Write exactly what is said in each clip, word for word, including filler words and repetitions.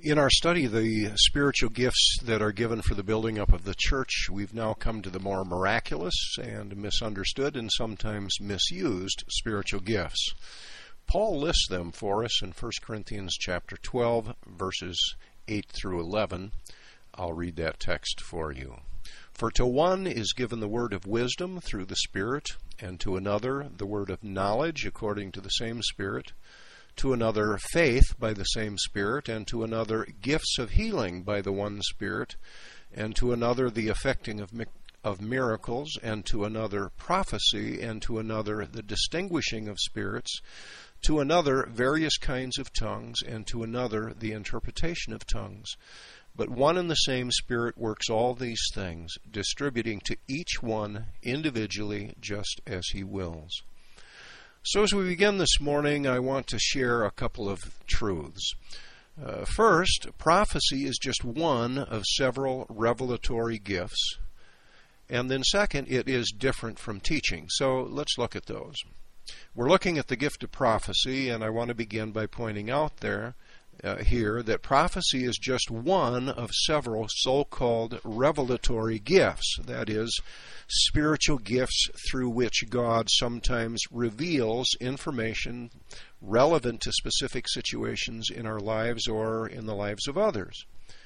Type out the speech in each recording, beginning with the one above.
In our study, the spiritual gifts that are given for the building up of the church, we've now come to the more miraculous and misunderstood and sometimes misused spiritual gifts. Paul lists them for us in First Corinthians chapter twelve, verses eight through eleven. I'll read that text for you. For to one is given the word of wisdom through the Spirit, and to another the word of knowledge according to the same Spirit, to another faith by the same Spirit, and to another gifts of healing by the one Spirit, and to another the effecting of, of miracles, and to another prophecy, and to another the distinguishing of spirits, to another various kinds of tongues, and to another the interpretation of tongues. But one and the same Spirit works all these things, distributing to each one individually just as He wills. So as we begin this morning, I want to share a couple of truths. Uh, first, prophecy is just one of several revelatory gifts. And then second, it is different from teaching. So let's look at those. We're looking at the gift of prophecy, and I want to begin by pointing out there uh, here that prophecy is just one of several so-called revelatory gifts. That is, spiritual gifts through which God sometimes reveals information relevant to specific situations in our lives or in the lives of others.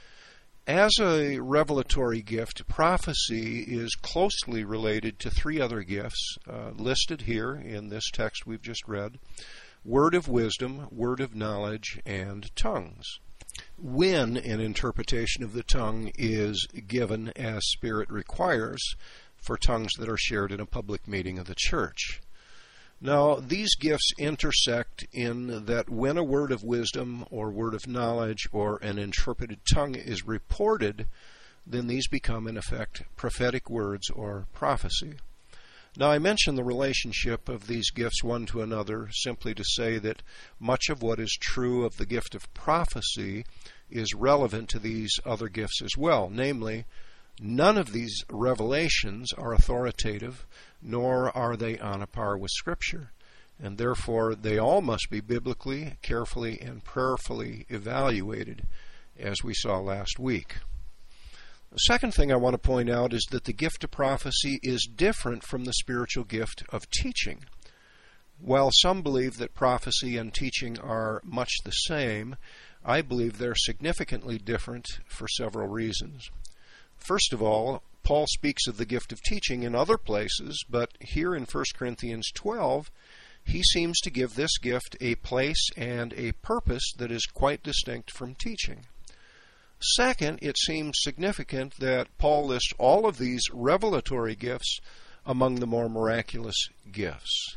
As a revelatory gift, prophecy is closely related to three other gifts uh, listed here in this text we've just read: word of wisdom, word of knowledge, and tongues. When an interpretation of the tongue is given as Spirit requires for tongues that are shared in a public meeting of the church. Now, these gifts intersect in that when a word of wisdom or word of knowledge or an interpreted tongue is reported, then these become, in effect, prophetic words or prophecy. Now, I mention the relationship of these gifts one to another simply to say that much of what is true of the gift of prophecy is relevant to these other gifts as well. Namely, none of these revelations are authoritative, nor are they on a par with Scripture, and therefore they all must be biblically, carefully, and prayerfully evaluated, as we saw last week. The second thing I want to point out is that the gift of prophecy is different from the spiritual gift of teaching. While some believe that prophecy and teaching are much the same, I believe they're significantly different for several reasons. First of all, Paul speaks of the gift of teaching in other places, but here in First Corinthians twelve, he seems to give this gift a place and a purpose that is quite distinct from teaching. Second, it seems significant that Paul lists all of these revelatory gifts among the more miraculous gifts.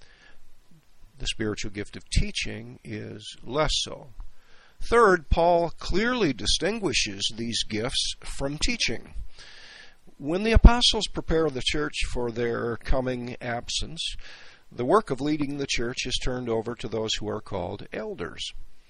The spiritual gift of teaching is less so. Third, Paul clearly distinguishes these gifts from teaching. When the apostles prepare the church for their coming absence, the work of leading the church is turned over to those who are called elders.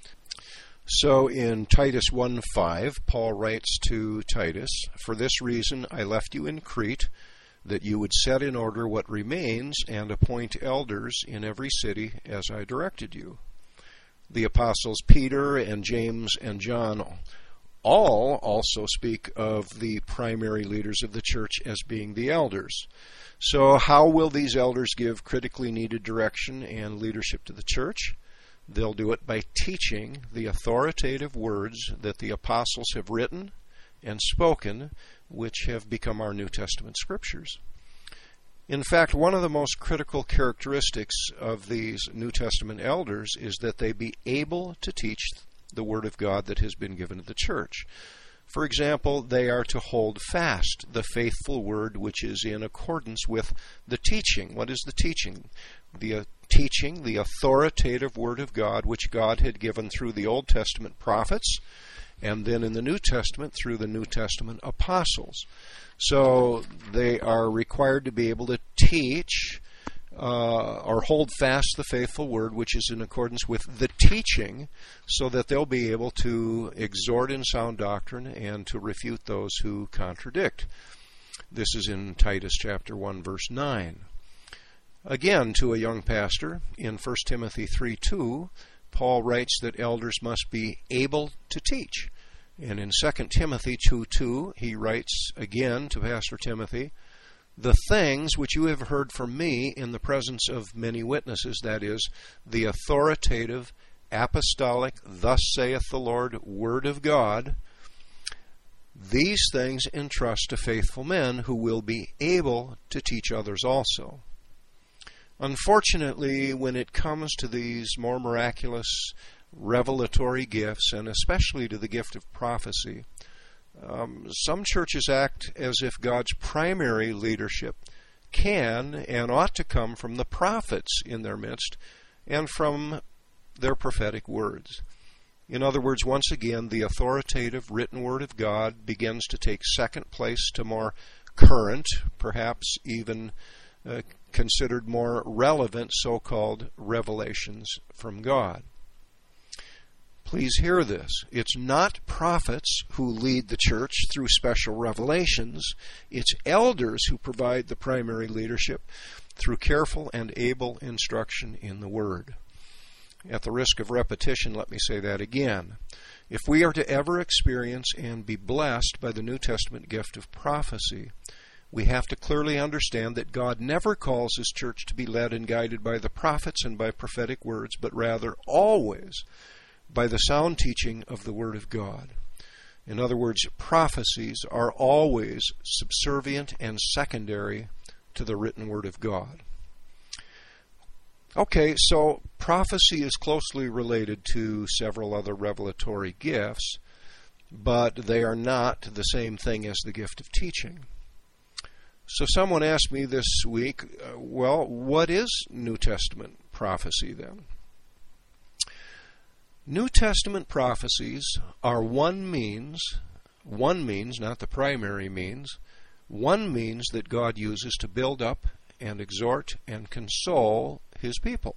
So in Titus one five, Paul writes to Titus, "For this reason I left you in Crete, that you would set in order what remains and appoint elders in every city as I directed you." The apostles Peter and James and John all also speak of the primary leaders of the church as being the elders. So how will these elders give critically needed direction and leadership to the church? They'll do it by teaching the authoritative words that the apostles have written and spoken, which have become our New Testament scriptures. In fact, one of the most critical characteristics of these New Testament elders is that they be able to teach the Word of God that has been given to the church. For example, they are to hold fast the faithful Word which is in accordance with the teaching. What is the teaching? The uh, teaching, the authoritative Word of God which God had given through the Old Testament prophets, and then in the New Testament through the New Testament apostles. So they are required to be able to teach uh, or hold fast the faithful word which is in accordance with the teaching, so that they'll be able to exhort in sound doctrine and to refute those who contradict. This is in Titus chapter one, verse nine. Again, to a young pastor, in First Timothy three two, Paul writes that elders must be able to teach. And in Second Timothy two two, he writes again to Pastor Timothy, "The things which you have heard from me in the presence of many witnesses," that is, the authoritative, apostolic, "Thus saith the Lord," Word of God, "these things entrust to faithful men who will be able to teach others also." Unfortunately, when it comes to these more miraculous revelatory gifts, and especially to the gift of prophecy, um, some churches act as if God's primary leadership can and ought to come from the prophets in their midst and from their prophetic words. In other words, once again, the authoritative written word of God begins to take second place to more current, perhaps even uh, considered more relevant so-called revelations from God. Please hear this. It's not prophets who lead the church through special revelations. It's elders who provide the primary leadership through careful and able instruction in the Word. At the risk of repetition, let me say that again. If we are to ever experience and be blessed by the New Testament gift of prophecy, we have to clearly understand that God never calls His church to be led and guided by the prophets and by prophetic words, but rather always by the sound teaching of the Word of God. In other words, prophecies are always subservient and secondary to the written Word of God. Okay, so prophecy is closely related to several other revelatory gifts, but they are not the same thing as the gift of teaching. So someone asked me this week, uh, well, what is New Testament prophecy then? New Testament prophecies are one means, one means, not the primary means, one means that God uses to build up and exhort and console His people.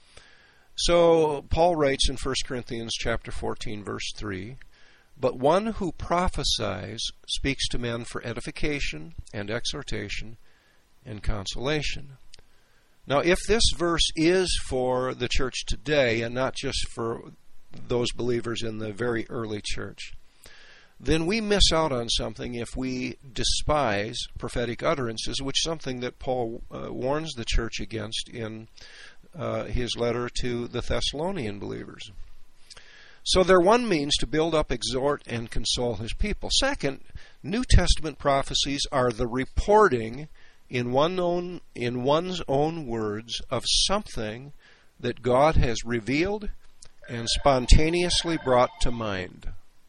So Paul writes in First Corinthians chapter fourteen, verse three, "But one who prophesies speaks to men for edification and exhortation and consolation." Now, if this verse is for the church today and not just for those believers in the very early church, then we miss out on something if we despise prophetic utterances, which is something that Paul uh, warns the church against in uh, his letter to the Thessalonian believers. So they're one means to build up, exhort, and console his people. Second, New Testament prophecies are the reporting in, one own, in one's own words of something that God has revealed and spontaneously brought to mind.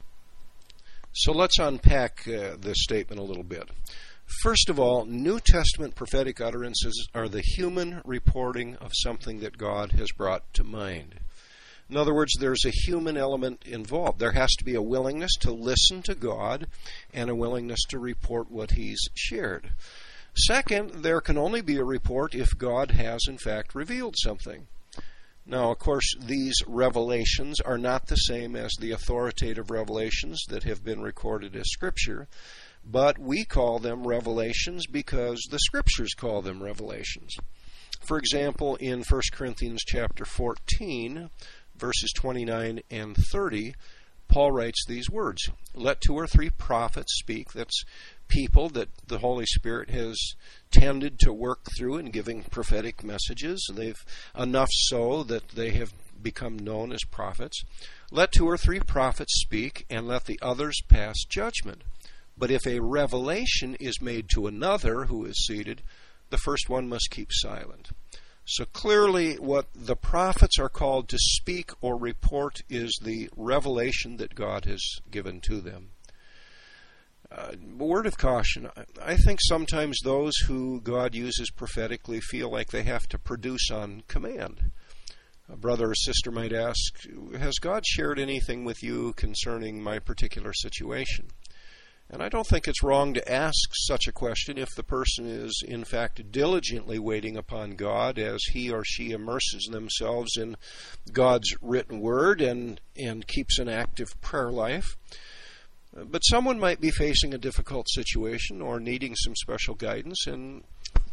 So let's unpack uh, this statement a little bit. First of all, New Testament prophetic utterances are the human reporting of something that God has brought to mind. In other words, there's a human element involved. There has to be a willingness to listen to God and a willingness to report what He's shared. Second, there can only be a report if God has in fact revealed something. Now, of course, these revelations are not the same as the authoritative revelations that have been recorded as Scripture, but we call them revelations because the Scriptures call them revelations. For example, in First Corinthians chapter fourteen, verses twenty-nine and thirty, Paul writes these words, "Let two or three prophets speak." That's people that the Holy Spirit has tended to work through in giving prophetic messages. They've enough so that they have become known as prophets. "Let two or three prophets speak, and let the others pass judgment. But if a revelation is made to another who is seated, the first one must keep silent." So clearly what the prophets are called to speak or report is the revelation that God has given to them. Uh, a word of caution. I think sometimes those who God uses prophetically feel like they have to produce on command. A brother or sister might ask, "Has God shared anything with you concerning my particular situation?" And I don't think it's wrong to ask such a question if the person is in fact diligently waiting upon God as he or she immerses themselves in God's written word and, and keeps an active prayer life. But someone might be facing a difficult situation or needing some special guidance, and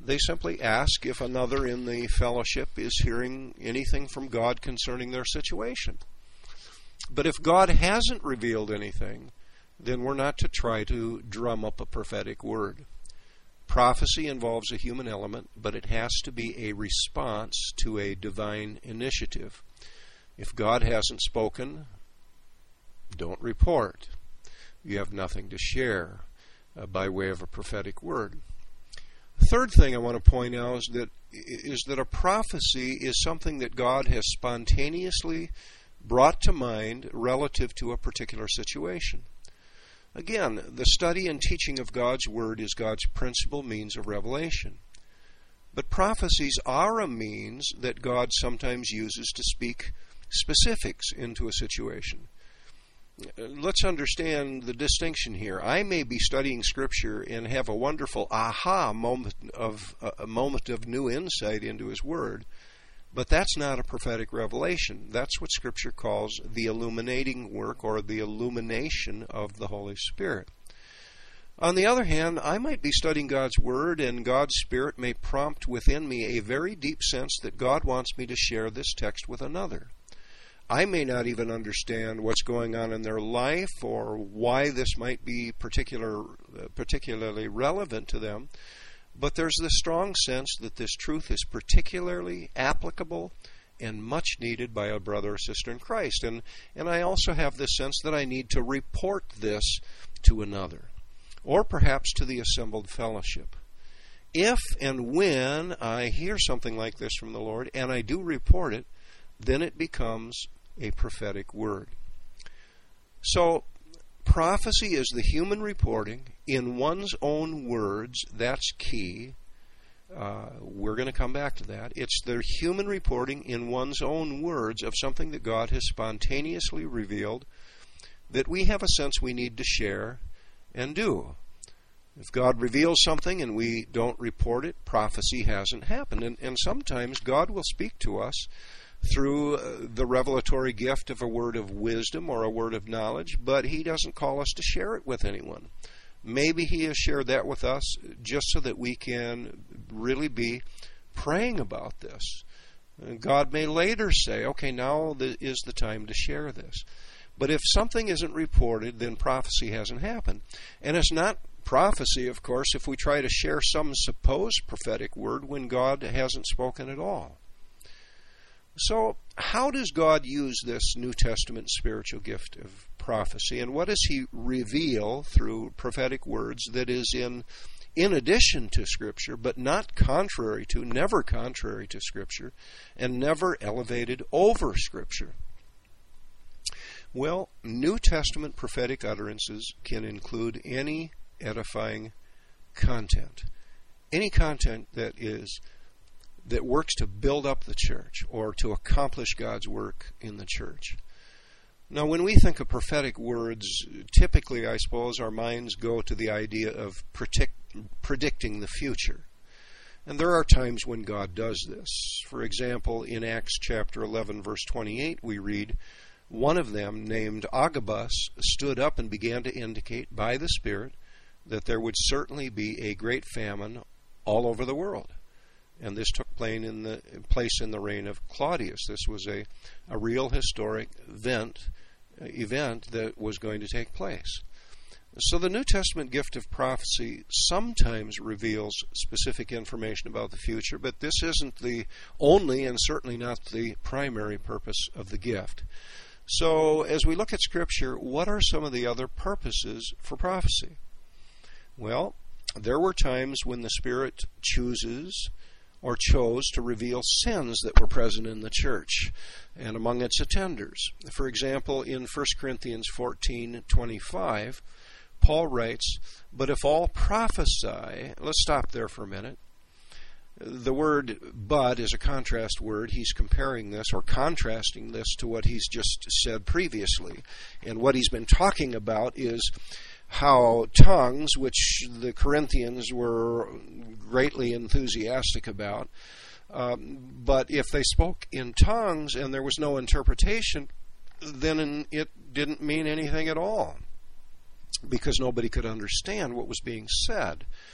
They simply ask if another in the fellowship is hearing anything from God concerning their situation. But if God hasn't revealed anything, then we're not to try to drum up a prophetic word. Prophecy involves a human element, but it has to be a response to a divine initiative. If God hasn't spoken, don't report. You have nothing to share uh, by way of a prophetic word. The third thing I want to point out is that, is that a prophecy is something that God has spontaneously brought to mind relative to a particular situation. Again, the study and teaching of God's Word is God's principal means of revelation. But prophecies are a means that God sometimes uses to speak specifics into a situation. Let's understand the distinction here. I may be studying Scripture and have a wonderful aha moment of a moment of new insight into His Word, but that's not a prophetic revelation. That's what Scripture calls the illuminating work or the illumination of the Holy Spirit. On the other hand, I might be studying God's Word, and God's Spirit may prompt within me a very deep sense that God wants me to share this text with another. I may not even understand what's going on in their life or why this might be particular, uh, particularly relevant to them, but there's this strong sense that this truth is particularly applicable and much needed by a brother or sister in Christ. And, and I also have this sense that I need to report this to another, or perhaps to the assembled fellowship. If and when I hear something like this from the Lord, and I do report it, then it becomes a prophetic word. So, prophecy is the human reporting in one's own words. That's key. Uh, we're going to come back to that. It's the human reporting in one's own words of something that God has spontaneously revealed that we have a sense we need to share and do. If God reveals something and we don't report it, prophecy hasn't happened. And, and sometimes God will speak to us through the revelatory gift of a word of wisdom or a word of knowledge, but He doesn't call us to share it with anyone. Maybe He has shared that with us just so that we can really be praying about this. God may later say, okay, now is the time to share this. But if something isn't reported, then prophecy hasn't happened. And it's not prophecy, of course, if we try to share some supposed prophetic word when God hasn't spoken at all. So, how does God use this New Testament spiritual gift of prophecy? And what does He reveal through prophetic words that is in, in addition to Scripture, but not contrary to, never contrary to Scripture, and never elevated over Scripture? Well, New Testament prophetic utterances can include any edifying content. Any content that is that works to build up the church or to accomplish God's work in the church. Now, when we think of prophetic words, typically, I suppose, our minds go to the idea of predict, predicting the future. And there are times when God does this. For example, in Acts chapter eleven, verse twenty-eight, we read, "One of them, named Agabus, stood up and began to indicate by the Spirit that there would certainly be a great famine all over the world." And this took place in the place in the reign of Claudius. This was a, a real historic event, event that was going to take place. So the New Testament gift of prophecy sometimes reveals specific information about the future, but this isn't the only and certainly not the primary purpose of the gift. So as we look at Scripture, what are some of the other purposes for prophecy? Well, there were times when the Spirit chooses or chose to reveal sins that were present in the church and among its attenders. For example, in First Corinthians fourteen twenty-five, Paul writes, "But if all prophesy," let's stop there for a minute. The word "but" is a contrast word. He's comparing this or contrasting this to what he's just said previously. And what he's been talking about is how tongues, which the Corinthians were greatly enthusiastic about, um, but if they spoke in tongues and there was no interpretation, then it didn't mean anything at all, because nobody could understand what was being said.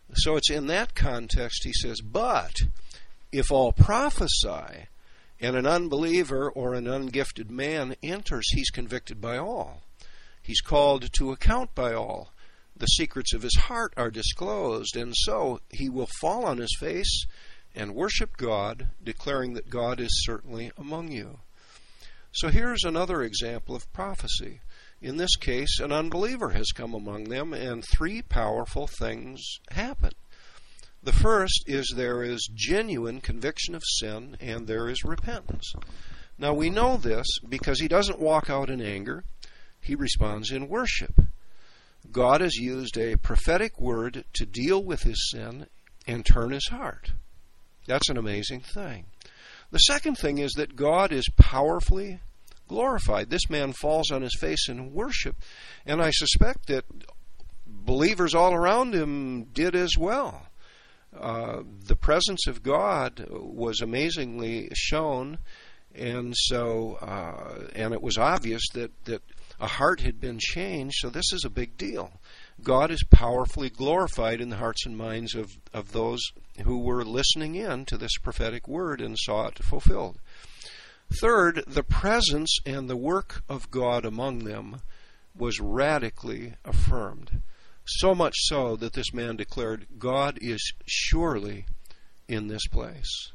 So it's in that context he says, but if all prophesy, and an unbeliever or an ungifted man enters, he's convicted by all. He's called to account by all. The secrets of his heart are disclosed, and so he will fall on his face and worship God, declaring that God is certainly among you. So here's another example of prophecy. In this case, an unbeliever has come among them, and three powerful things happen. The first is there is genuine conviction of sin, and there is repentance. Now we know this because he doesn't walk out in anger. He responds in worship. God has used a prophetic word to deal with his sin and turn his heart. That's an amazing thing. The second thing is that God is powerfully glorified. This man falls on his face in worship, and I suspect that believers all around him did as well. Uh, the presence of God was amazingly shown, and so uh, and it was obvious that, that a heart had been changed, so this is a big deal. God is powerfully glorified in the hearts and minds of, of those who were listening in to this prophetic word and saw it fulfilled. Third, the presence and the work of God among them was radically affirmed. So much so that this man declared, God is surely in this place.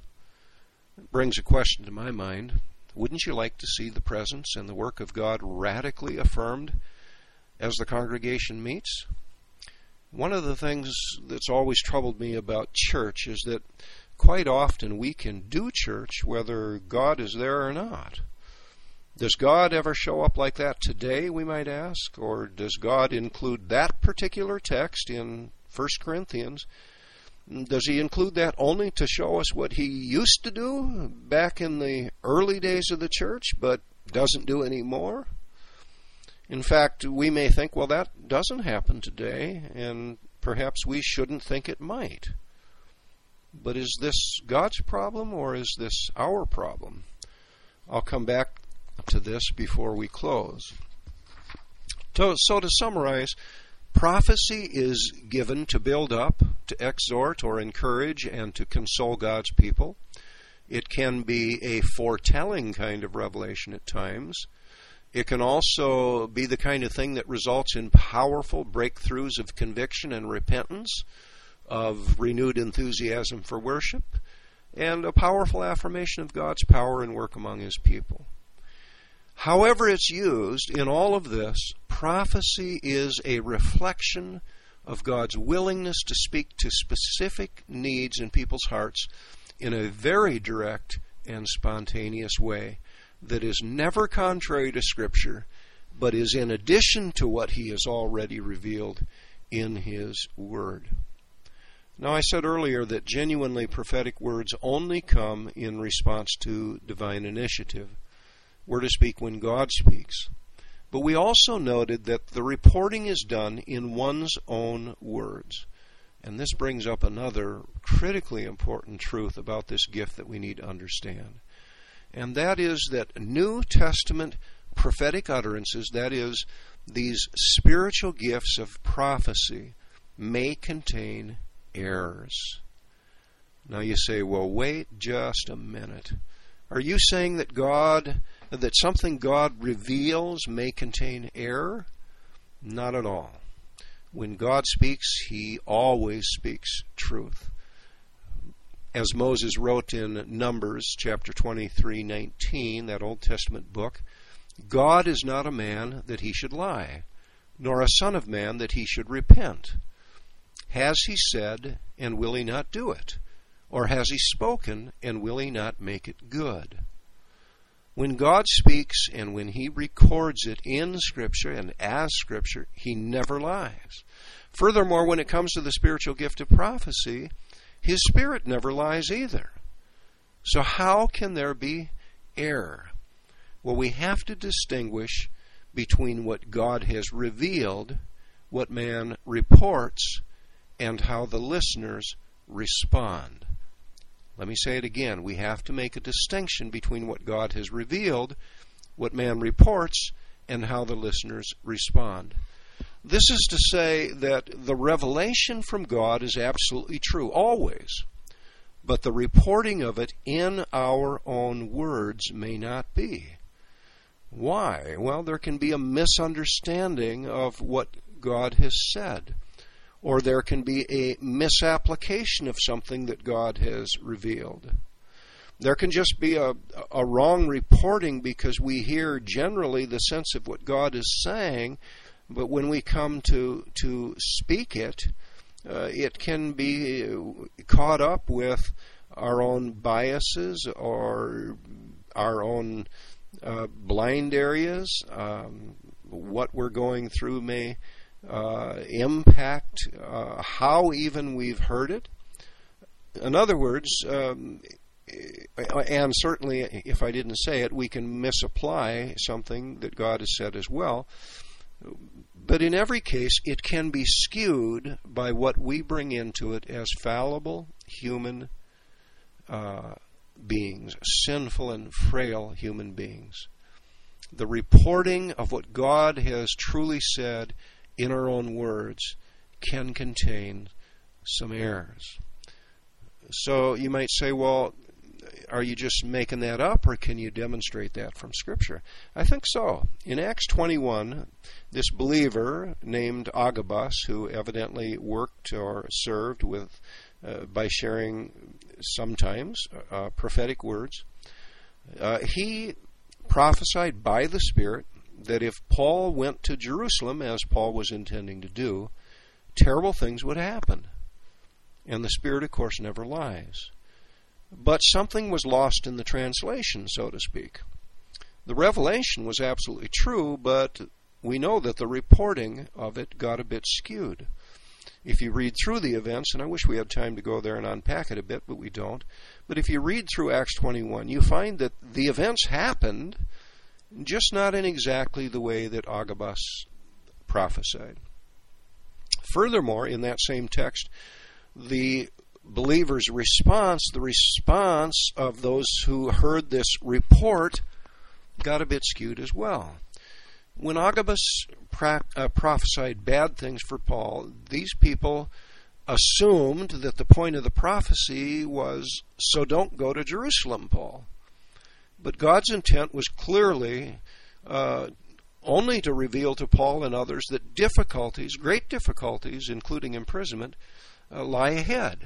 It brings a question to my mind. Wouldn't you like to see the presence and the work of God radically affirmed as the congregation meets? One of the things that's always troubled me about church is that quite often we can do church whether God is there or not. Does God ever show up like that today, we might ask? Or does God include that particular text in First Corinthians? Does he include that only to show us what he used to do back in the early days of the church, but doesn't do anymore? In fact, we may think, well, that doesn't happen today, and perhaps we shouldn't think it might. But is this God's problem, or is this our problem? I'll come back to this before we close. So, so to summarize, prophecy is given to build up, to exhort or encourage, and to console God's people. It can be a foretelling kind of revelation at times. It can also be the kind of thing that results in powerful breakthroughs of conviction and repentance, of renewed enthusiasm for worship, and a powerful affirmation of God's power and work among his people. However it's used, in all of this, prophecy is a reflection of God's willingness to speak to specific needs in people's hearts in a very direct and spontaneous way that is never contrary to Scripture, but is in addition to what he has already revealed in his Word. Now, I said earlier that genuinely prophetic words only come in response to divine initiative. We're to speak when God speaks. But we also noted that the reporting is done in one's own words. And this brings up another critically important truth about this gift that we need to understand. And that is that New Testament prophetic utterances, that is, these spiritual gifts of prophecy, may contain errors. Now you say, well, wait just a minute. Are you saying that God, that something God reveals may contain error? Not at all. When God speaks, he always speaks truth. As Moses wrote in Numbers chapter twenty-three nineteen, that Old Testament book, God is not a man that he should lie, nor a son of man that he should repent. Has he said, and will he not do it? Or has he spoken, and will he not make it good? When God speaks, and when he records it in Scripture and as Scripture, he never lies. Furthermore, when it comes to the spiritual gift of prophecy, his Spirit never lies either. So how can there be error? Well, we have to distinguish between what God has revealed, what man reports, and how the listeners respond. Let me say it again. We have to make a distinction between what God has revealed, what man reports, and how the listeners respond. This is to say that the revelation from God is absolutely true, always. But the reporting of it in our own words may not be. Why? Well, there can be a misunderstanding of what God has said. Or there can be a misapplication of something that God has revealed. There can just be a, a wrong reporting because we hear generally the sense of what God is saying, but when we come to, to speak it, uh, it can be caught up with our own biases or our own uh, blind areas. Um, what we're going through may uh, impact uh, how even we've heard it. In other words, um, and certainly, if I didn't say it, we can misapply something that God has said as well. But in every case, it can be skewed by what we bring into it as fallible human uh, beings, sinful and frail human beings. The reporting of what God has truly said in our own words can contain some errors. So you might say, well, are you just making that up, or can you demonstrate that from Scripture? I think so. In Acts twenty-one, this believer named Agabus, who evidently worked or served with uh, by sharing sometimes uh, prophetic words, uh, he prophesied by the Spirit that if Paul went to Jerusalem, as Paul was intending to do, terrible things would happen. And the Spirit, of course, never lies. But something was lost in the translation, so to speak. The revelation was absolutely true, but we know that the reporting of it got a bit skewed. If you read through the events, and I wish we had time to go there and unpack it a bit, but we don't. But if you read through Acts twenty-one, you find that the events happened, just not in exactly the way that Agabus prophesied. Furthermore, in that same text, the believer's response, the response of those who heard this report, got a bit skewed as well. When Agabus pra- uh, prophesied bad things for Paul, these people assumed that the point of the prophecy was, so don't go to Jerusalem, Paul. But God's intent was clearly uh, only to reveal to Paul and others that difficulties, great difficulties, including imprisonment, uh, lie ahead.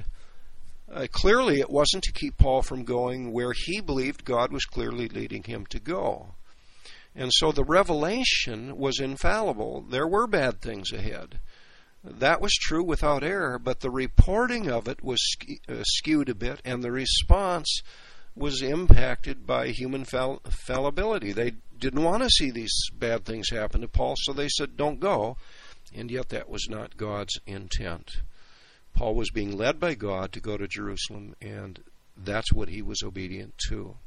Uh, clearly, it wasn't to keep Paul from going where he believed God was clearly leading him to go. And so the revelation was infallible. There were bad things ahead. That was true without error, but the reporting of it was ske- uh, skewed a bit, and the response was impacted by human fall- fallibility. They didn't want to see these bad things happen to Paul, so they said, don't go. And yet that was not God's intent. Paul was being led by God to go to Jerusalem, and that's what he was obedient to.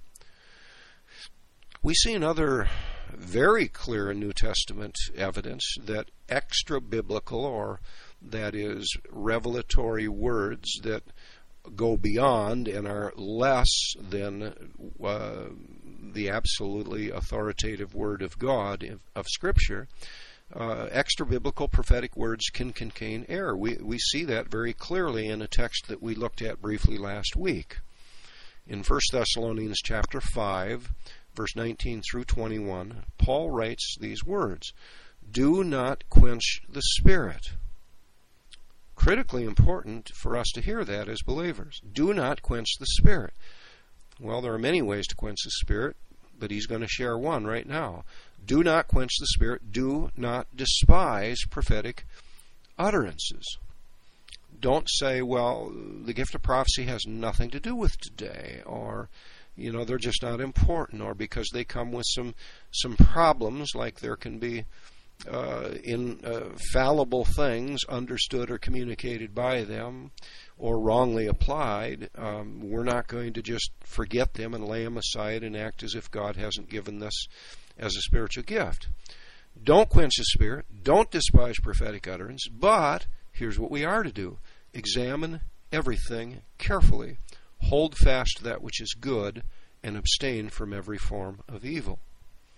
We see another very clear New Testament evidence that extra-biblical, or that is, revelatory words that go beyond and are less than uh, the absolutely authoritative Word of God, of Scripture, Uh, extra-biblical prophetic words can contain error. We we see that very clearly in a text that we looked at briefly last week. In First Thessalonians chapter five, verse nineteen through twenty-one, Paul writes these words, "Do not quench the Spirit." Critically important for us to hear that as believers. Do not quench the Spirit. Well, there are many ways to quench the Spirit, but he's going to share one right now. Do not quench the Spirit. Do not despise prophetic utterances. Don't say, well, the gift of prophecy has nothing to do with today, or, you know, they're just not important, or because they come with some some problems, like there can be uh, infallible things understood or communicated by them, or wrongly applied. Um, we're not going to just forget them and lay them aside and act as if God hasn't given this as a spiritual gift. Don't quench the Spirit. Don't despise prophetic utterance. But here's what we are to do. Examine everything carefully. Hold fast to that which is good, and abstain from every form of evil.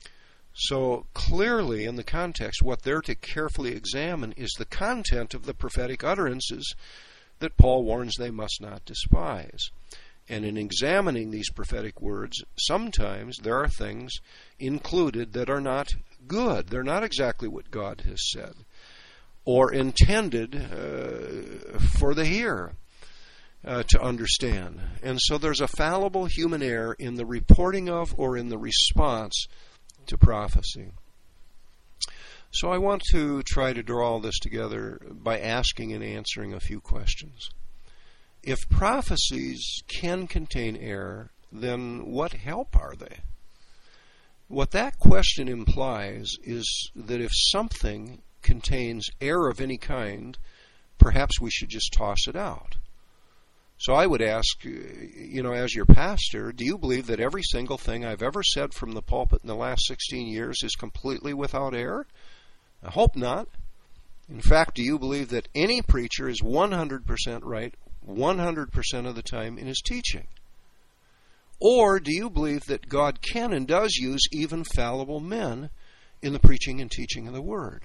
So clearly, in the context, what they're to carefully examine is the content of the prophetic utterances that Paul warns they must not despise. And in examining these prophetic words, sometimes there are things included that are not good. They're not exactly what God has said or intended uh, for the hearer uh, to understand. And so there's a fallible human error in the reporting of or in the response to prophecy. So I want to try to draw all this together by asking and answering a few questions. If prophecies can contain error, then what help are they? What that question implies is that if something contains error of any kind, perhaps we should just toss it out. So I would ask, you know, as your pastor, do you believe that every single thing I've ever said from the pulpit in the last sixteen years is completely without error? I hope not. In fact, do you believe that any preacher is one hundred percent right one hundred percent of the time in his teaching? Or do you believe that God can and does use even fallible men in the preaching and teaching of the Word?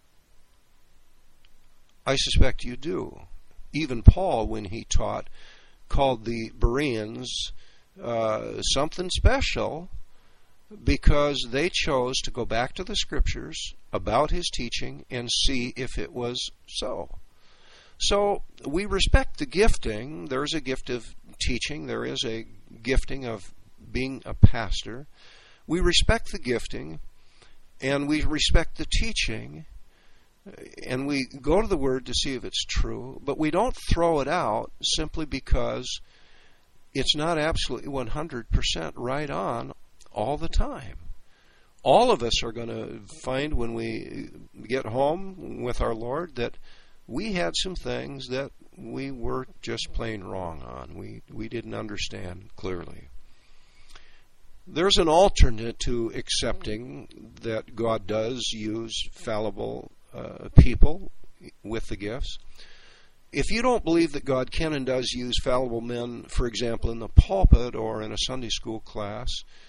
I suspect you do. Even Paul, when he taught, called the Bereans uh, something special because they chose to go back to the Scriptures about his teaching and see if it was so. So we respect the gifting. There is a gift of teaching. There is a gifting of being a pastor. We respect the gifting, and we respect the teaching, and we go to the Word to see if it's true, but we don't throw it out simply because it's not absolutely one hundred percent right on all the time. All of us are going to find when we get home with our Lord that we had some things that we were just plain wrong on. We we didn't understand clearly. There's an alternate to accepting that God does use fallible uh, people with the gifts. If you don't believe that God can and does use fallible men, for example, in the pulpit or in a Sunday school class,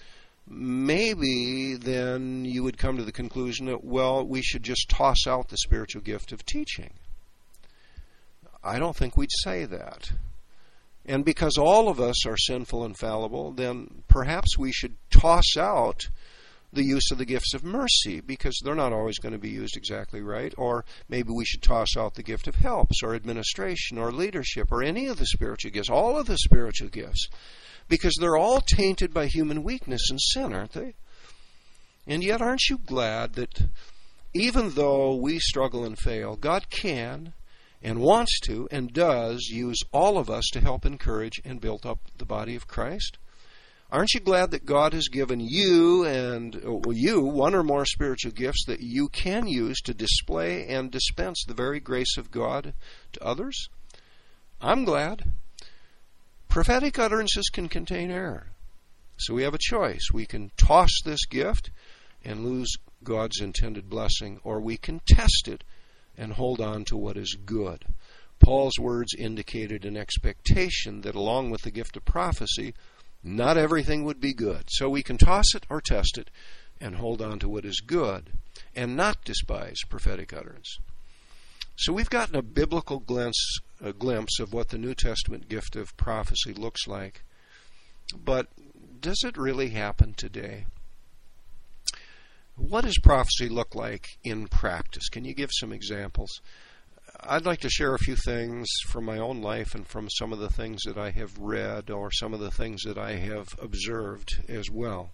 maybe then you would come to the conclusion that, well, we should just toss out the spiritual gift of teaching. I don't think we'd say that. And because all of us are sinful and fallible, then perhaps we should toss out the use of the gifts of mercy, because they're not always going to be used exactly right. Or maybe we should toss out the gift of helps or administration or leadership or any of the spiritual gifts, all of the spiritual gifts, because they're all tainted by human weakness and sin, aren't they? And yet, aren't you glad that even though we struggle and fail, God can and wants to and does use all of us to help encourage and build up the body of Christ? Aren't you glad that God has given you and well, you one or more spiritual gifts that you can use to display and dispense the very grace of God to others? I'm glad. Prophetic utterances can contain error. So we have a choice. We can toss this gift and lose God's intended blessing, or we can test it and hold on to what is good. Paul's words indicated an expectation that along with the gift of prophecy, not everything would be good. So we can toss it or test it and hold on to what is good and not despise prophetic utterance. So we've gotten a biblical glimpse, a glimpse of what the New Testament gift of prophecy looks like. But does it really happen today? What does prophecy look like in practice? Can you give some examples? I'd like to share a few things from my own life and from some of the things that I have read or some of the things that I have observed as well.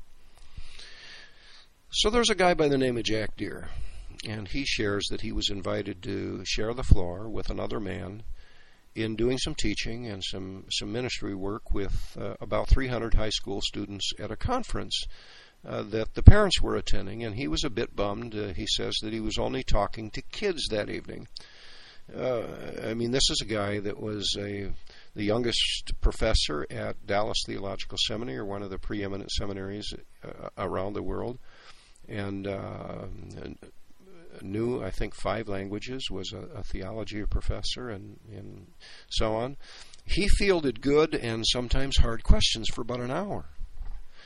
So there's a guy by the name of Jack Deere, and he shares that he was invited to share the floor with another man in doing some teaching and some, some ministry work with uh, about three hundred high school students at a conference Uh, that the parents were attending, and he was a bit bummed. Uh, he says that he was only talking to kids that evening. Uh, I mean, this is a guy that was a the youngest professor at Dallas Theological Seminary, one of the preeminent seminaries uh, around the world, and uh, knew, I think, five languages, was a, a theology professor, and, and so on. He fielded good and sometimes hard questions for about an hour.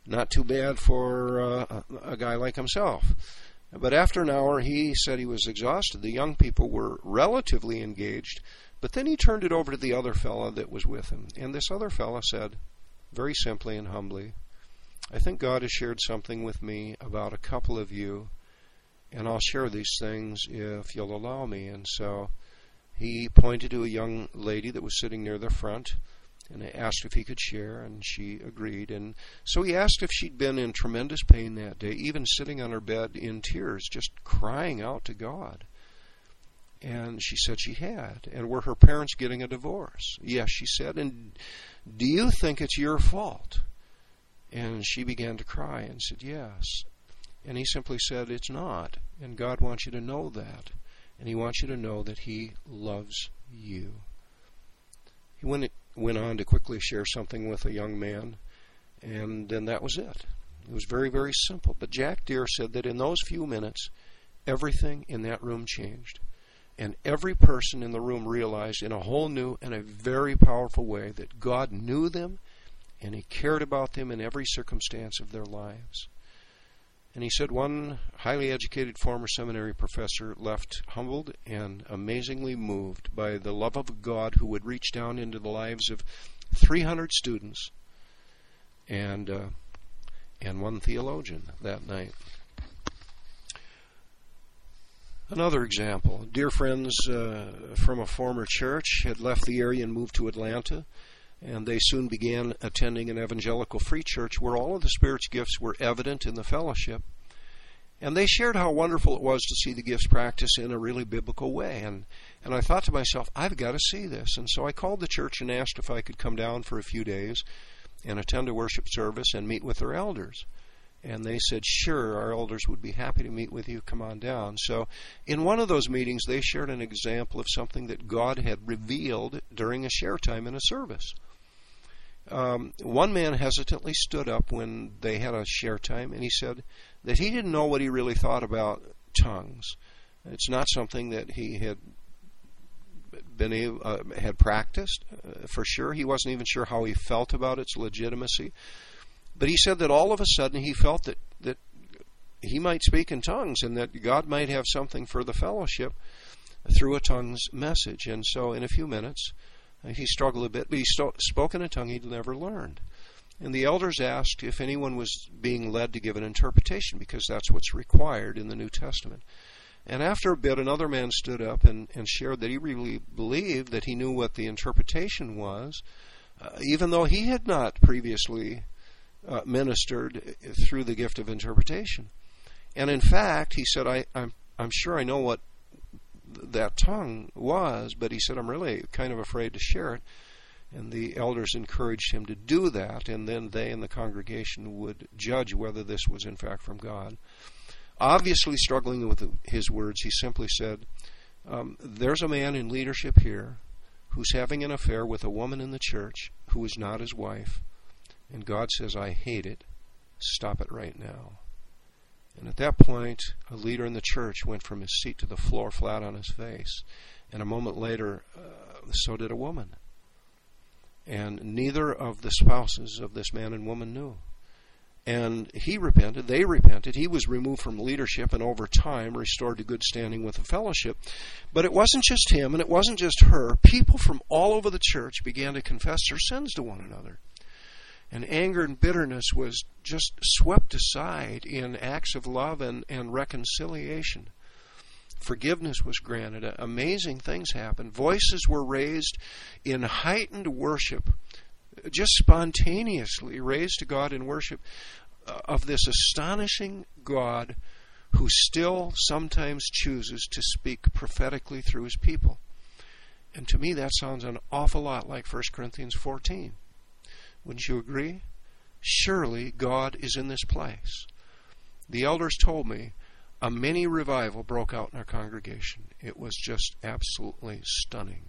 Not too bad for uh, a, a guy like himself. But after an hour, he said he was exhausted. The young people were relatively engaged, but then he turned it over to the other fella that was with him. And this other fella said, very simply and humbly, I think God has shared something with me about a couple of you, and I'll share these things if you'll allow me. And so he pointed to a young lady that was sitting near the front, and I asked if he could share, and she agreed. And so he asked if she'd been in tremendous pain that day, even sitting on her bed in tears, just crying out to God. And she said she had. And were her parents getting a divorce? Yes, she said. And do you think it's your fault? And she began to cry and said, yes. And he simply said, it's not. And God wants you to know that. And he wants you to know that he loves you. He went went on to quickly share something with a young man, and then that was it. It was very, very simple. But Jack Deere said that in those few minutes, everything in that room changed. And every person in the room realized in a whole new and a very powerful way that God knew them and he cared about them in every circumstance of their lives. And he said one highly educated former seminary professor left humbled and amazingly moved by the love of God who would reach down into the lives of three hundred students and uh, and one theologian that night. Another example, dear friends uh, from a former church had left the area and moved to Atlanta, and they soon began attending an evangelical free church where all of the Spirit's gifts were evident in the fellowship. And they shared how wonderful it was to see the gifts practiced in a really biblical way. And, and I thought to myself, I've got to see this. And so I called the church and asked if I could come down for a few days and attend a worship service and meet with their elders. And they said, sure, our elders would be happy to meet with you. Come on down. So in one of those meetings, they shared an example of something that God had revealed during a share time in a service. Um, one man hesitantly stood up when they had a share time, and he said that he didn't know what he really thought about tongues. It's not something that he had been able, uh, had practiced uh, for sure. He wasn't even sure how he felt about its legitimacy. But he said that all of a sudden he felt that, that he might speak in tongues and that God might have something for the fellowship through a tongues message. And so in a few minutes, he struggled a bit, but he st- spoke in a tongue he'd never learned. And the elders asked if anyone was being led to give an interpretation, because that's what's required in the New Testament. And after a bit, another man stood up and, and shared that he really believed that he knew what the interpretation was, uh, even though he had not previously uh, ministered through the gift of interpretation. And in fact, he said, I, I'm, I'm sure I know what that tongue was, but he said, I'm really kind of afraid to share it. And the elders encouraged him to do that, and then they and the congregation would judge whether this was in fact from God. Obviously struggling with his words, he simply said, um, there's a man in leadership here who's having an affair with a woman in the church who is not his wife, and God says, I hate it. Stop it right now. And at that point, a leader in the church went from his seat to the floor flat on his face. And a moment later, uh, so did a woman. And neither of the spouses of this man and woman knew. And he repented, they repented, he was removed from leadership and over time restored to good standing with the fellowship. But it wasn't just him and it wasn't just her. People from all over the church began to confess their sins to one another. And anger and bitterness was just swept aside in acts of love and, and reconciliation. Forgiveness was granted. Amazing things happened. Voices were raised in heightened worship, just spontaneously raised to God in worship of this astonishing God who still sometimes chooses to speak prophetically through his people. And to me that sounds an awful lot like First Corinthians fourteen. Wouldn't you agree? Surely God is in this place. The elders told me a mini revival broke out in our congregation. It was just absolutely stunning.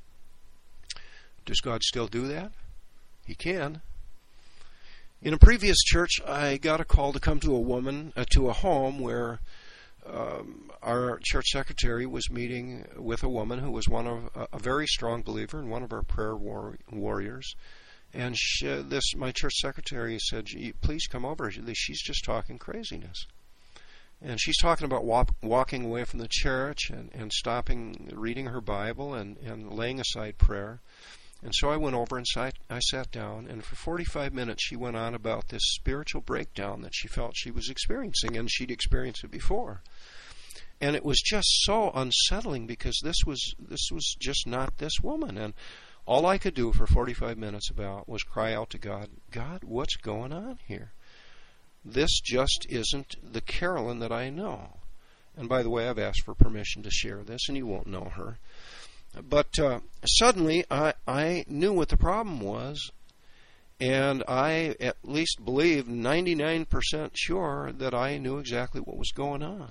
Does God still do that? He can. In a previous church, I got a call to come to a woman, uh, to a home where um, our church secretary was meeting with a woman who was one of a, a very strong believer and one of our prayer war- warriors. And she, this, my church secretary said, please come over. She's just talking craziness. And she's talking about walk, walking away from the church and, and stopping reading her Bible and, and laying aside prayer. And so I went over and sat, I sat down, and for forty-five minutes she went on about this spiritual breakdown that she felt she was experiencing, and she'd experienced it before. And it was just so unsettling because this was this was just not this woman. And all I could do for forty-five minutes about was cry out to God, God, what's going on here? This just isn't the Carolyn that I know. And by the way, I've asked for permission to share this, and you won't know her. But uh, suddenly I, I knew what the problem was, and I at least believed ninety-nine percent sure that I knew exactly what was going on.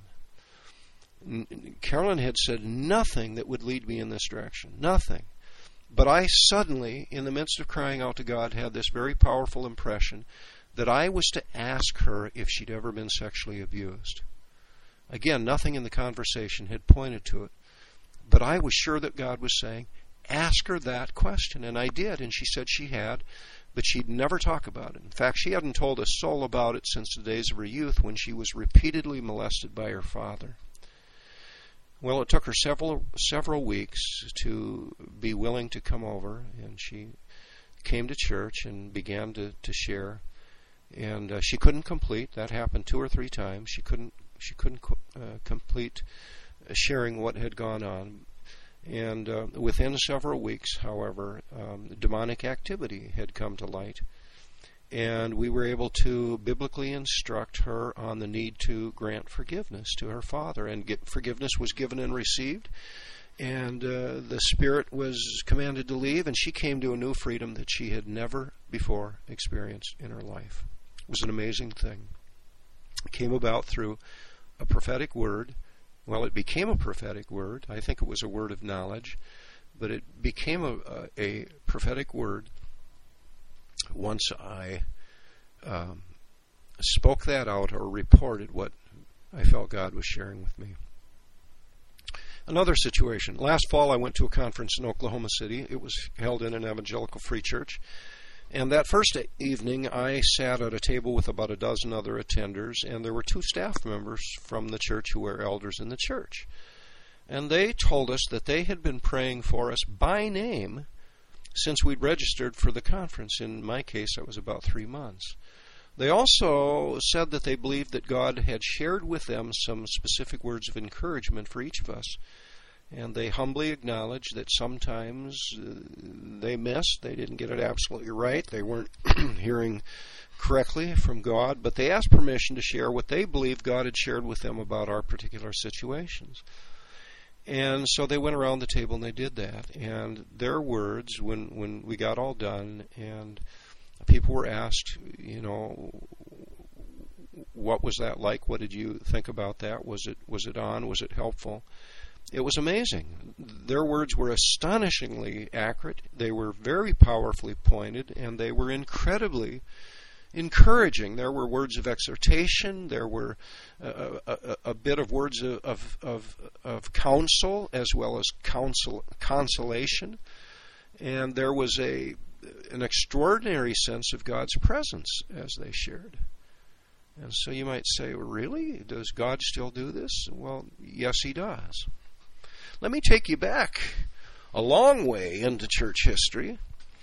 Carolyn had said nothing that would lead me in this direction. Nothing. But I suddenly, in the midst of crying out to God, had this very powerful impression that I was to ask her if she'd ever been sexually abused. Again, nothing in the conversation had pointed to it. But I was sure that God was saying, ask her that question. And I did, and she said she had, but she'd never talk about it. In fact, she hadn't told a soul about it since the days of her youth when she was repeatedly molested by her father. Well, it took her several several weeks to be willing to come over, and she came to church and began to, to share. And uh, she couldn't complete. That happened two or three times. She couldn't she couldn't uh, complete sharing what had gone on. And uh, within several weeks, however, um, demonic activity had come to light. And we were able to biblically instruct her on the need to grant forgiveness to her father. And get, forgiveness was given and received. And uh, the spirit was commanded to leave, and she came to a new freedom that she had never before experienced in her life. It was an amazing thing. It came about through a prophetic word. Well, it became a prophetic word. I think it was a word of knowledge. But it became a, a, a prophetic word once I um, spoke that out or reported what I felt God was sharing with me. Another situation. Last fall I went to a conference in Oklahoma City. It was held in an evangelical free church. And that first evening I sat at a table with about a dozen other attenders, and there were two staff members from the church who were elders in the church. And they told us that they had been praying for us by name since we'd registered for the conference. In my case, that was about three months. They also said that they believed that God had shared with them some specific words of encouragement for each of us. And they humbly acknowledged that sometimes uh, they missed. They didn't get it absolutely right. They weren't hearing correctly from God. But they asked permission to share what they believed God had shared with them about our particular situations. And so they went around the table and they did that. And their words, when, when we got all done, and people were asked, you know, what was that like? What did you think about that? Was it was it on? Was it helpful? It was amazing. Their words were astonishingly accurate. They were very powerfully pointed, and they were incredibly encouraging. There were words of exhortation. There were a, a, a bit of words of, of, of, of counsel as well as counsel, consolation. And there was a an extraordinary sense of God's presence as they shared. And so you might say, really? Does God still do this? Well, yes, He does. Let me take you back a long way into church history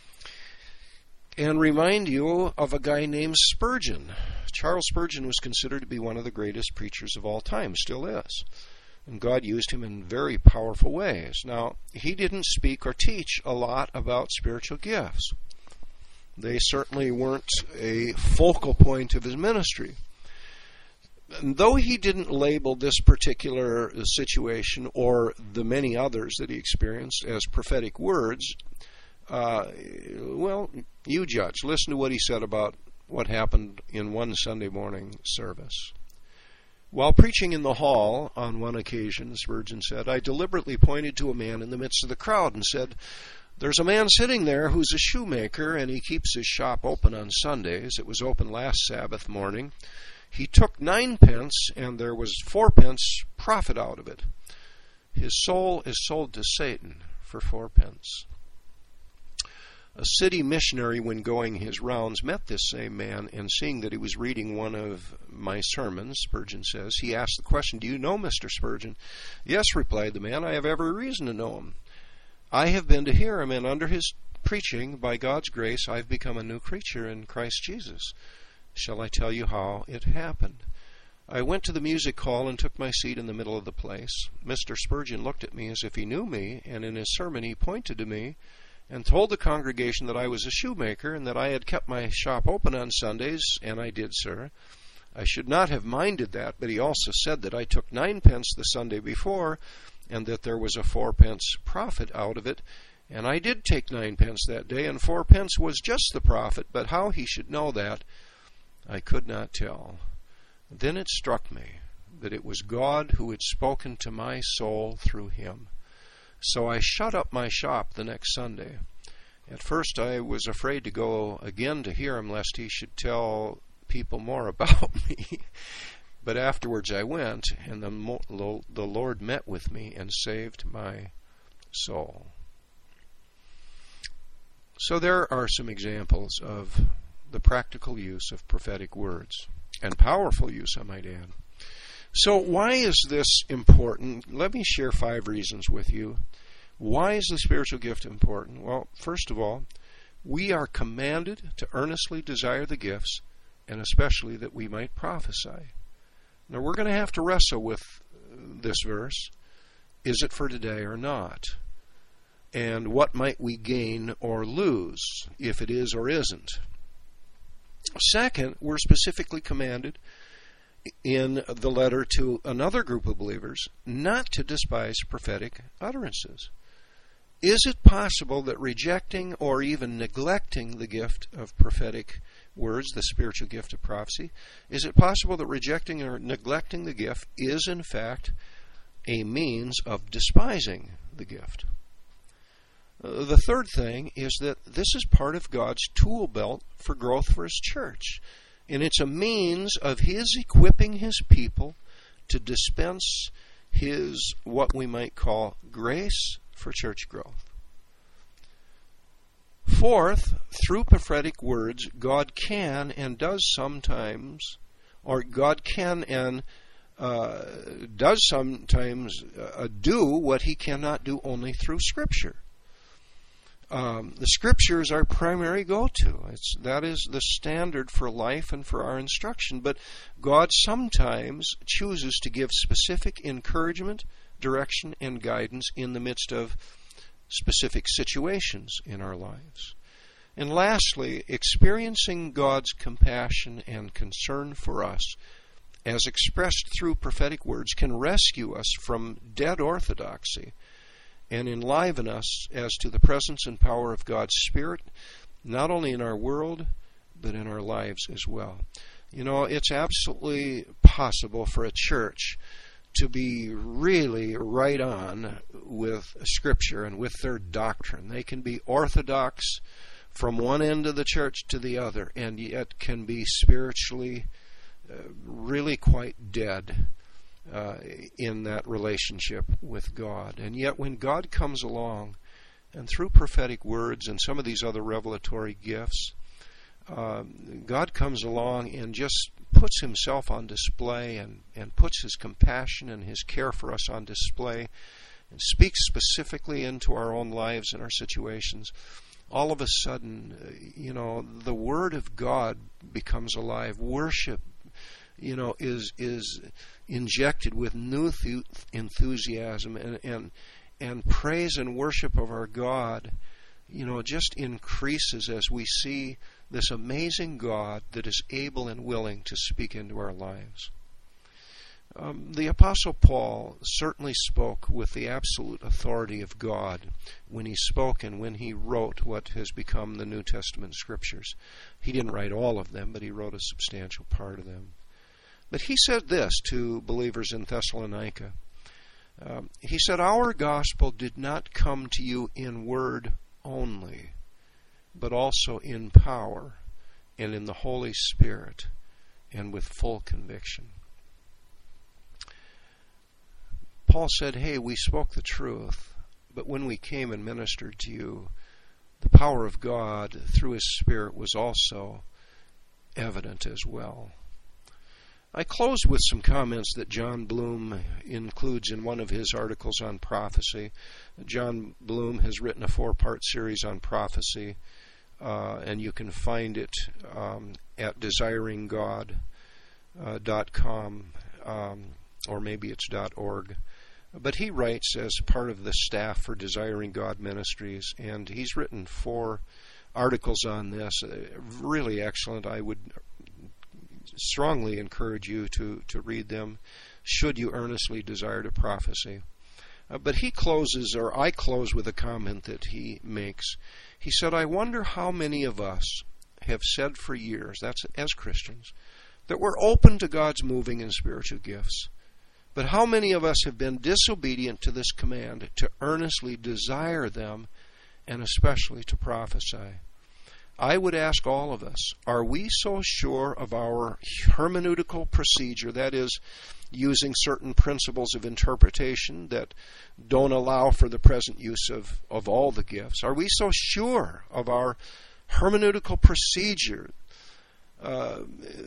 and remind you of a guy named Spurgeon. Charles Spurgeon was considered to be one of the greatest preachers of all time, still is. And God used him in very powerful ways. Now, he didn't speak or teach a lot about spiritual gifts. They certainly weren't a focal point of his ministry. And though he didn't label this particular situation or the many others that he experienced as prophetic words, uh, well, you judge. Listen to what he said about what happened in one Sunday morning service. While preaching in the hall on one occasion, Spurgeon said, I deliberately pointed to a man in the midst of the crowd and said, there's a man sitting there who's a shoemaker, and he keeps his shop open on Sundays. It was open last Sabbath morning. He took ninepence, and there was fourpence profit out of it. His soul is sold to Satan for fourpence. A city missionary, when going his rounds, met this same man, and seeing that he was reading one of my sermons, Spurgeon says, he asked the question, "Do you know Mister Spurgeon?" "Yes," replied the man, "I have every reason to know him. I have been to hear him, and under his preaching, by God's grace, I've become a new creature in Christ Jesus. Shall I tell you how it happened? I went to the music hall and took my seat in the middle of the place. Mister Spurgeon looked at me as if he knew me, and in his sermon he pointed to me and told the congregation that I was a shoemaker and that I had kept my shop open on Sundays, and I did, sir. I should not have minded that, but he also said that I took ninepence the Sunday before, and that there was a fourpence profit out of it, and I did take ninepence that day, and fourpence was just the profit, but how he should know that, I could not tell. Then it struck me that it was God who had spoken to my soul through him. So I shut up my shop the next Sunday. At first I was afraid to go again to hear him, lest he should tell people more about me. But afterwards I went, and the, mo- the Lord met with me and saved my soul. So there are some examples of the practical use of prophetic words, and powerful use, I might add. So why is this important? Let me share five reasons with you. Why is the spiritual gift important? Well, first of all, we are commanded to earnestly desire the gifts, and especially that we might prophesy. Now, we're going to have to wrestle with this verse. Is it for today or not? And what might we gain or lose if it is or isn't? Second, we're specifically commanded in the letter to another group of believers not to despise prophetic utterances. Is it possible that rejecting or even neglecting the gift of prophetic words, the spiritual gift of prophecy, is it possible that rejecting or neglecting the gift is in fact a means of despising the gift? Uh, the third thing is that this is part of God's tool belt for growth for His church. And it's a means of His equipping His people to dispense His, what we might call, grace for church growth. Fourth, through prophetic words, God can and does sometimes, or God can and uh, does sometimes uh, do what He cannot do only through Scripture. Um, the Scripture is our primary go-to. It's, that is the standard for life and for our instruction. But God sometimes chooses to give specific encouragement, direction, and guidance in the midst of specific situations in our lives. And lastly, experiencing God's compassion and concern for us, as expressed through prophetic words, can rescue us from dead orthodoxy and enliven us as to the presence and power of God's Spirit, not only in our world, but in our lives as well. You know, it's absolutely possible for a church to be really right on with Scripture and with their doctrine. They can be orthodox from one end of the church to the other, and yet can be spiritually uh, really quite dead Uh, in that relationship with God. And yet when God comes along, and through prophetic words and some of these other revelatory gifts, uh, God comes along and just puts Himself on display and, and puts His compassion and His care for us on display and speaks specifically into our own lives and our situations, all of a sudden, you know, the Word of God becomes alive. Worship, you know, is is injected with new th- enthusiasm, and, and and praise and worship of our God, you know, just increases as we see this amazing God that is able and willing to speak into our lives. Um, the Apostle Paul certainly spoke with the absolute authority of God when he spoke and when he wrote what has become the New Testament Scriptures. He didn't write all of them, but he wrote a substantial part of them. But he said this to believers in Thessalonica. Um, he said, "Our gospel did not come to you in word only, but also in power and in the Holy Spirit and with full conviction." Paul said, hey, we spoke the truth, but when we came and ministered to you, the power of God through His Spirit was also evident as well. I close with some comments that John Bloom includes in one of his articles on prophecy. John Bloom has written a four-part series on prophecy, uh, and you can find it um, at desiring god dot com, um, or maybe it's .org. But he writes as part of the staff for Desiring God Ministries, and he's written four articles on this. Uh, really excellent. I would strongly encourage you to, to read them, should you earnestly desire to prophecy. Uh, but he closes, or I close with a comment that he makes. He said, I wonder how many of us have said for years, that's as Christians, that we're open to God's moving in spiritual gifts. But how many of us have been disobedient to this command to earnestly desire them, and especially to prophesy? I would ask all of us, are we so sure of our hermeneutical procedure, that is, using certain principles of interpretation that don't allow for the present use of, of all the gifts? Are we so sure of our hermeneutical procedure uh,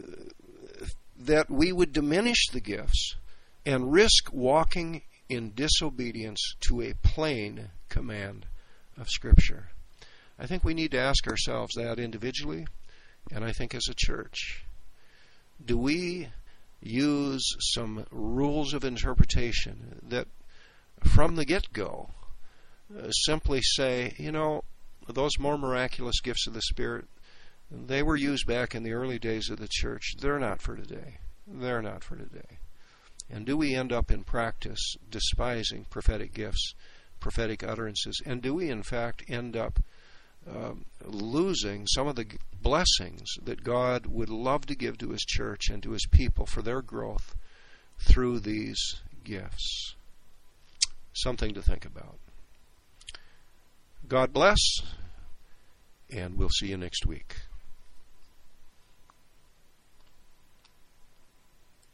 that we would diminish the gifts and risk walking in disobedience to a plain command of Scripture? I think we need to ask ourselves that individually, and I think as a church. Do we use some rules of interpretation that from the get-go uh, simply say, you know, those more miraculous gifts of the Spirit, they were used back in the early days of the church. They're not for today. They're not for today. And do we end up in practice despising prophetic gifts, prophetic utterances? And do we, in fact, end up um, losing some of the blessings that God would love to give to His church and to His people for their growth through these gifts? Something to think about. God bless, and we'll see you next week.